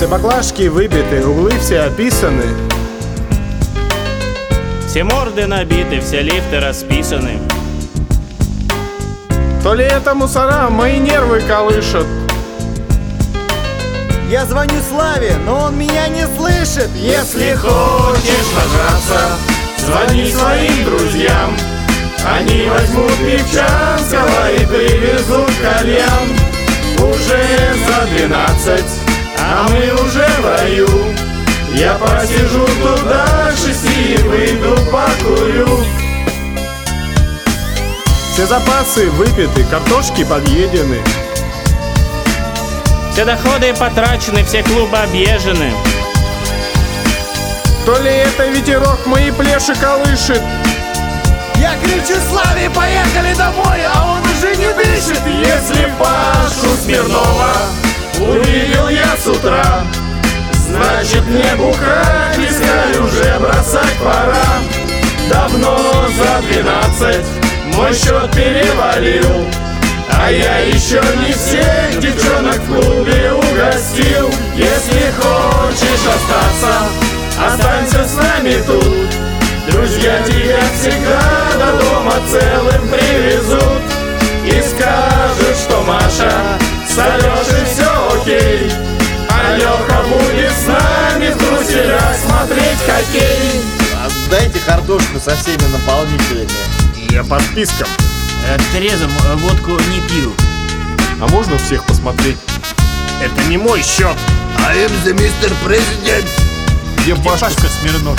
Все баклажки выбиты, углы все описаны. Все морды набиты, все лифты расписаны. То ли это мусора мои нервы колышут. Я звоню Славе, но он меня не слышит. Если хочешь нажраться, звони своим друзьям. Они возьмут Певчанского и привезут кальян. Уже за 12, а мы уже в раю. Я посижу тут до 6 и выйду покурю. Все запасы выпиты, картошки подъедены. Все доходы потрачены, все клубы объезжены. То ли это ветерок мои плеши колышет. Я кричу Славе, поехали домой, а он уже не дышит. Если Пашу Смирнова увидел я с утра, значит мне бухать вискарь уже бросать пора. Давно за 12 мой счет перевалил, а я еще не всех девчонок в клубе угостил. Если хочешь остаться, останься с нами тут. Друзья тебя всегда до дома целым привезут и скажут, что Маша с Алешей все окей, а Леха будет с нами в труселях смотреть хоккей. Дайте картошку со всеми наполнителями. Я под списком. Трезвым водку не пью. А можно всех посмотреть? Это не мой счет. I am the Mr. President. Где Пашка Смирнов?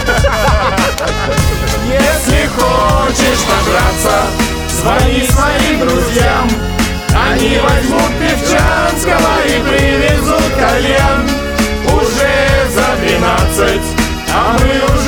Если хочешь нажраться, звони своим друзьям. Они возьмут Певчанского и привезут кальян. Уже за 12, а мы уже